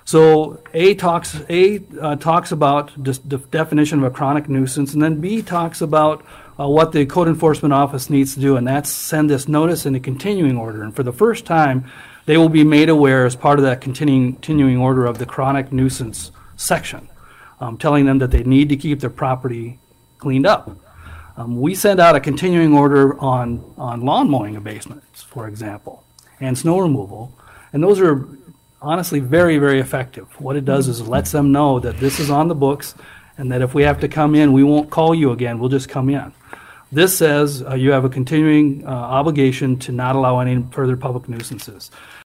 So A talks about the definition of a chronic nuisance, and then B talks about what the code enforcement office needs to do, and that's send this notice in a continuing order. And for the first time, they will be made aware as part of that continuing order of the chronic nuisance section, telling them that they need to keep their property cleaned up. We send out a continuing order on lawn mowing abasements, for example, and snow removal, and those are honestly very, very effective. What it does is it lets them know that this is on the books and that if we have to come in, we won't call you again, we'll just come in. This says you have a continuing obligation to not allow any further public nuisances.